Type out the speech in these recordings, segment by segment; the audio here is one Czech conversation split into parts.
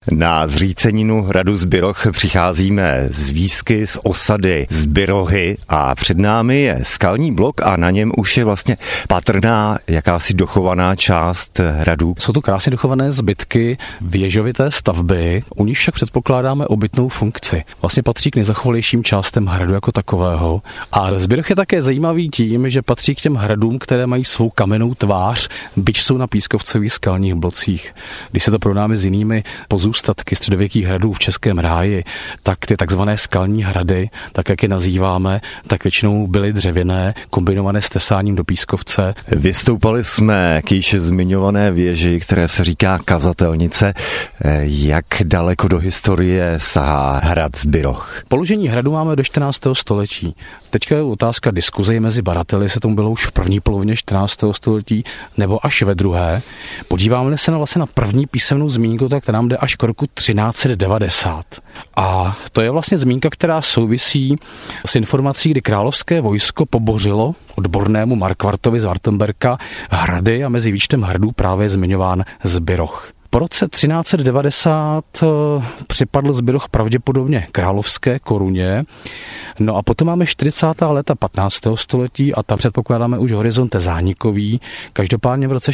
Na zříceninu hradu Zbiroh přicházíme z Výsky, z osady Zbirohy a před námi je skalní blok a na něm už je vlastně patrná jakási dochovaná část hradu. Jsou to krásně dochované zbytky věžovité stavby, u nich však předpokládáme obytnou funkci. Vlastně patří k nejzachovalejším částem hradu jako takového. A Zbiroh je také zajímavý tím, že patří k těm hradům, které mají svou kamennou tvář, byť jsou na pískovcových skalních blocích. Když se to porovnáme s jinými pozůstatky středověkých hradů v Českém ráji, tak ty takzvané skalní hrady, tak jak je nazýváme, tak většinou byly dřevěné, kombinované s tesáním do pískovce. Vystoupali jsme k již zmiňované věži, které se říká Kazatelnice. Jak daleko do historie sahá hrad Zbiroh? Položení hradu máme do 14. století. Teďka je otázka diskuze mezi badateli, jestli tomu bylo už v první polovině 14. století nebo až ve druhé. Podíváme se na první písemnou zmínku, tak nám jde až k roku 1390. A to je vlastně zmínka, která souvisí s informací, kdy královské vojsko pobořilo odbornému Markvartovi z Wartenberka hrady a mezi výčtem hradů právě je zmiňován Zbiroh. Po roce 1390 připadl Zbiroh pravděpodobně královské koruně. No a potom máme 40. léta 15. století a tam předpokládáme už horizont zánikový. Každopádně v roce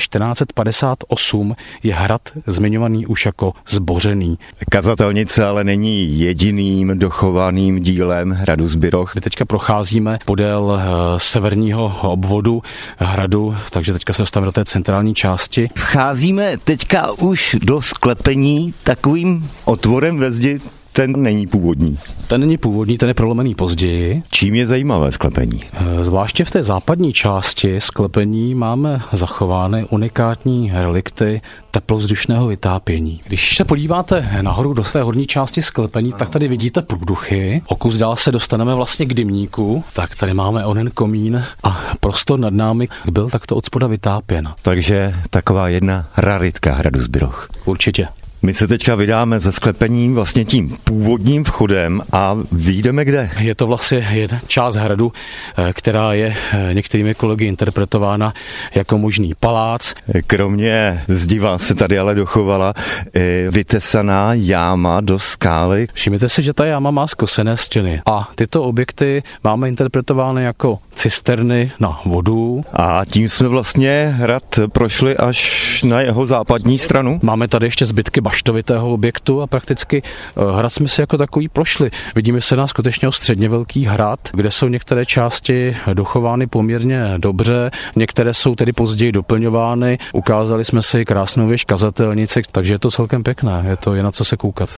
1458 je hrad zmiňovaný už jako zbořený. Kazatelnice ale není jediným dochovaným dílem hradu Zbiroh. My teďka procházíme podél severního obvodu hradu, takže teďka se dostáváme do té centrální části. Vcházíme teďka už do sklepení takovým otvorem ve zdi. Ten není původní. Ten není původní, ten je prolomený později. Čím je zajímavé sklepení? Zvláště v té západní části sklepení máme zachovány unikátní relikty teplovzdušného vytápění. Když se podíváte nahoru do té horní části sklepení, tak tady vidíte průduchy. O kus dál se dostaneme vlastně k dymníku. Tak tady máme onen komín a prostor nad námi byl takto od spoda vytápěn. Takže taková jedna raritka hradu Zbiroh. Určitě. My se teďka vydáme ze sklepení vlastně tím původním vchodem a vyjdeme kde? Je to vlastně jedna část hradu, která je některými kolegy interpretována jako možný palác. Kromě zdiva se tady ale dochovala vytesaná jáma do skály. Všimněte si, že ta jáma má skosené stěny a tyto objekty máme interpretovány jako cisterny na vodu. A tím jsme vlastně hrad prošli až na jeho západní stranu. Máme tady ještě zbytky baštovitého objektu a prakticky hrad jsme si jako takový prošli. Vidíme se na skutečně středně velký hrad, kde jsou některé části dochovány poměrně dobře, některé jsou tedy později doplňovány. Ukázali jsme si krásnou věž Kazatelnici, takže je to celkem pěkné, je na co se koukat.